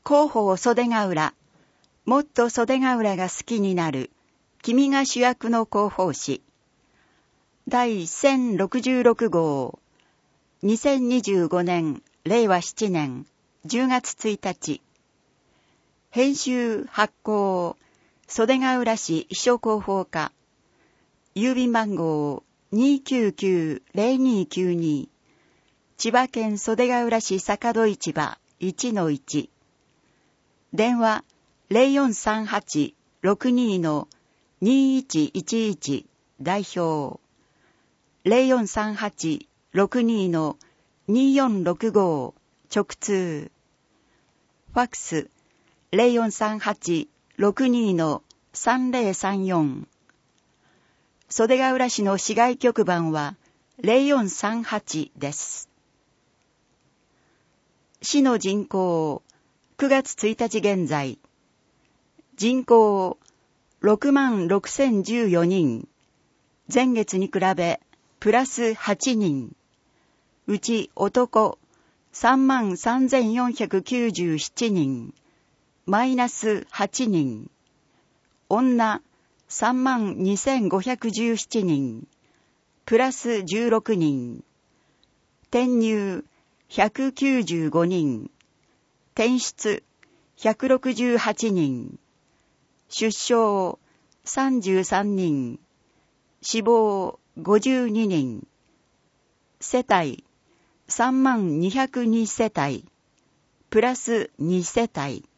広報袖ヶ浦、もっと袖ヶ浦が好きになる、君が主役の広報誌。第1066号、2025年、令和7年10月1日。編集発行、袖ヶ浦市秘書広報課。郵便番号299-0292。千葉県袖ヶ浦市坂戸市場 1-1。電話0438-62-2111代表。0438-62-2465直通。ファックス0438-62-3034。袖ヶ浦市の市外局番は0438です。市の人口、9月1日現在、人口66,014人、前月に比べプラス8人、うち男33,497人、マイナス8人、女32,517人、プラス16人、転入195人、転出168人、出生33人、死亡52人、世帯3202世帯、プラス2世帯。